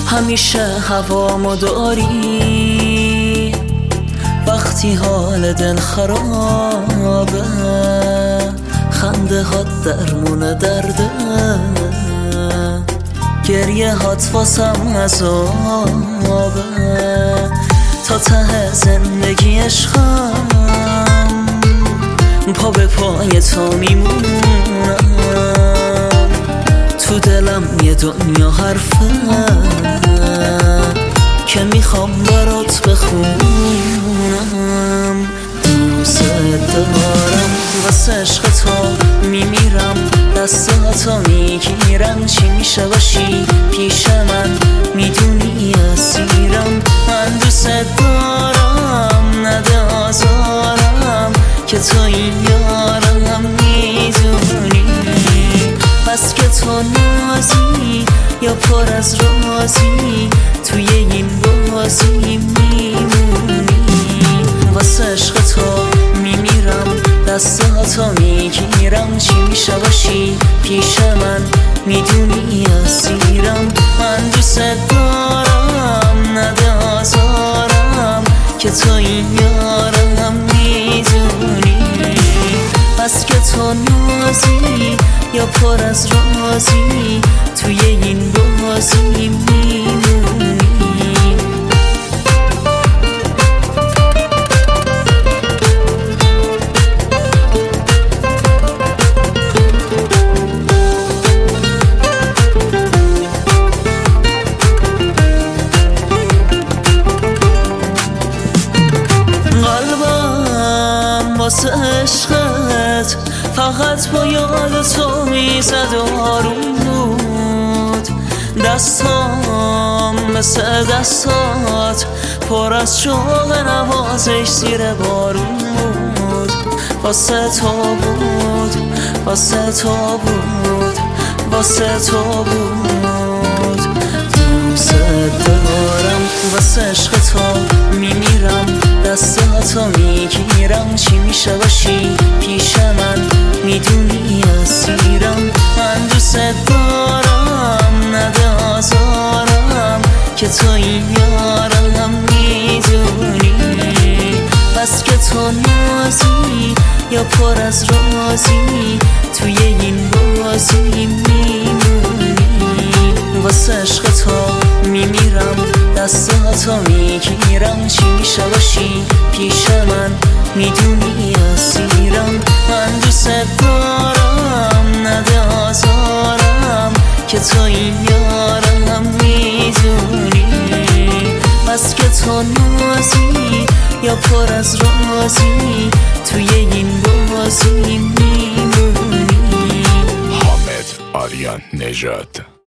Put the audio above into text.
همیشه هوامو داری وقتی حال دل خرابه، خنده هات درمون درده، گریه هات واسم عذابه. تا ته زندگی عشقم پا به پای تو میمونم، تو دلم یه دنیا حرفه که میخوام برات بخونم. دوست دارم واسه عشق تو میمیرم، دستاتو میگیرم، چی میشه باشی پیش من میدونی اسیرم. من دوست دارم نده آزارم که تو این یارم میدونی، بس که تو نازی یا پر از رازی توی این بازی میمونی. واسه عشق تو میمیرم، دستاتو میگیرم، چی میشه باشی پیش من میدونی اسیرم. من دوست دارم نده آزارم که تو این یارم میدونی، بس که تو نازی یا پر از رازی توی این بازی میمونی. واسه عشقت فقط با یاد تو میزد و آروم بود، دستام مثل دستات پر از شوق نوازش زیر بارون بود. واسه تو بود، واسه تو بود، واسه تو بود. دوست دارم واسه عشق تو میمیرم، دستاتو میگیرم، چی میشه باشی پیش من میدونی اسیرم. من دوست دارم نده آزارم که تو این یارم میدونی، بس که تو نازی یا پر از رازی توی این بازی میمونی. واسه عشق تو میمیرم، دستاتو میگیرم، چی میشه باشی پیش من میدونی اسیرم. من دوست دارم نده آزارم که تو این یارم میدونی، بس که تو نازی یا پر از رازی توی این بازی میمونی. حامد آریان نژاد.